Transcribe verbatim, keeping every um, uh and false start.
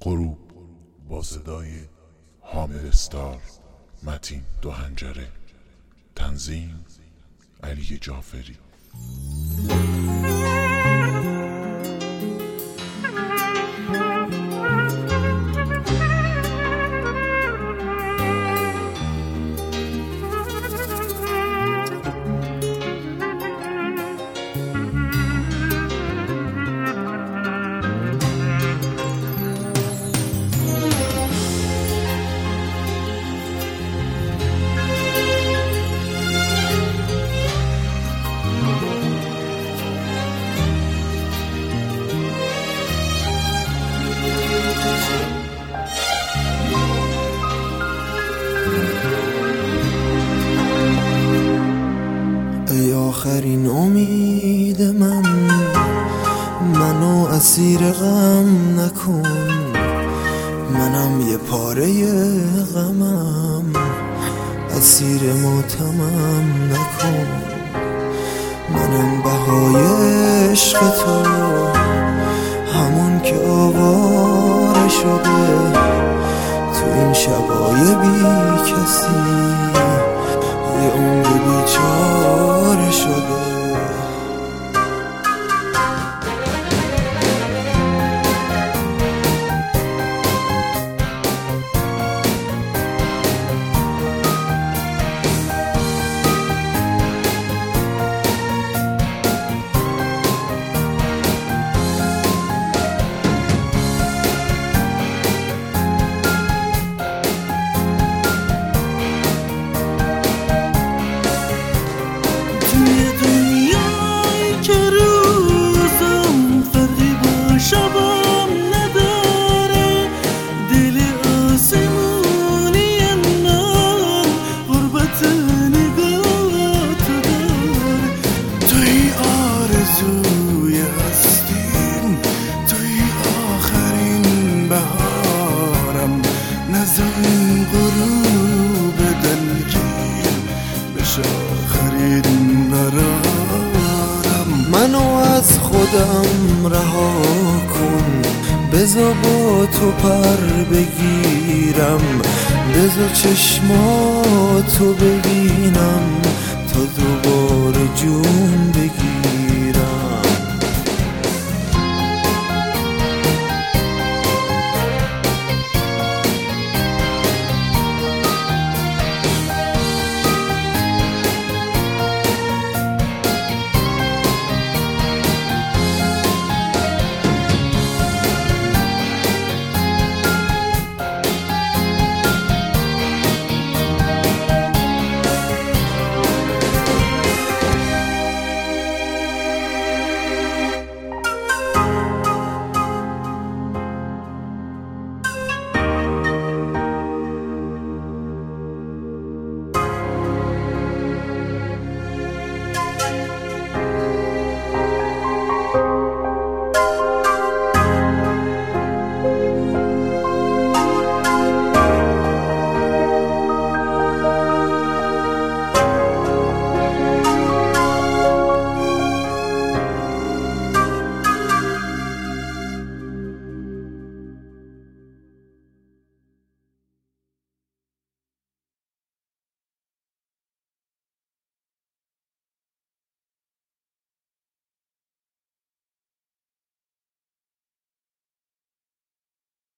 غروب با صدای حامد استار، متین دو هنجره، تنظیم علی جعفری. ای آخرین امید من، منو اسیر غم نکن. منم یه پاره غمم، اسیر ماتمم نکن. منم بهای عشق تو، همون که آواره شده تو این شبای بی کسی، یه عمر بیچاره شده. این غروب دلگیر بشه آخرین قرارم. منو از خودم رها کن، بذار با تو پر بگیرم، بذار چشماتو ببینم،